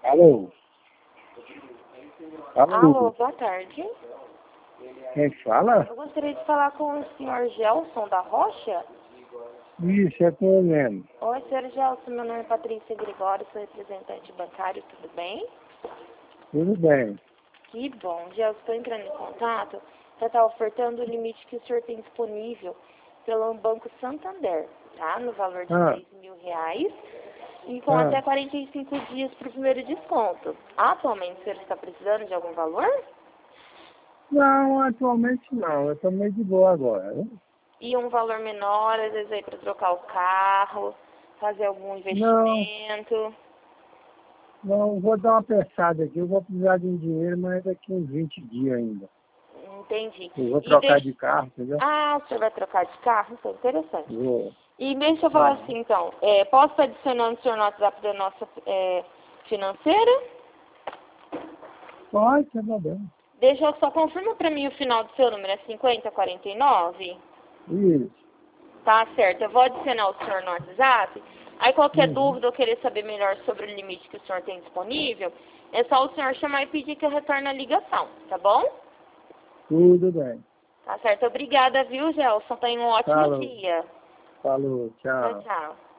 Alô? Alô, Alô? boa tarde. Quem fala? Eu gostaria de falar com o senhor Gelson da Rocha. Isso, é com o mesmo. Oi, senhor Gelson, meu nome é Patrícia Gregório, sou representante bancário, tudo bem? Tudo bem. Que bom. Gelson, estou entrando em contato para estar ofertando o limite que o senhor tem disponível pelo Banco Santander, tá? No valor de Ah, R$ 10.000 e com até 45 dias para o primeiro desconto. Atualmente, o senhor está precisando de algum valor? não, atualmente não. Eu estou meio de boa agora. Né? E um valor menor, às vezes aí para trocar o carro, fazer algum Não, investimento. não, vou dar uma pensada aqui. Eu vou precisar de um dinheiro, mas daqui uns 20 dias ainda. Entendi. Eu vou E trocar deixa... de carro, entendeu? Ah, o senhor vai trocar de carro? Isso é interessante. Vou. E deixa eu falar assim, então. Posso estar adicionando o senhor no WhatsApp da nossa financeira? Pode, tá bom. Deixa eu só confirma para mim o final do seu número. É 5049? Isso. Tá certo. Eu vou adicionar o senhor no WhatsApp. Aí qualquer Uhum. dúvida ou querer saber melhor sobre o limite que o senhor tem disponível, é só o senhor chamar e pedir que eu retorne a ligação, tá bom? Tudo bem. Tá certo. Obrigada, viu, Gelson? Tenha um ótimo Falou. dia. Falou. Tchau, Tchau. tchau.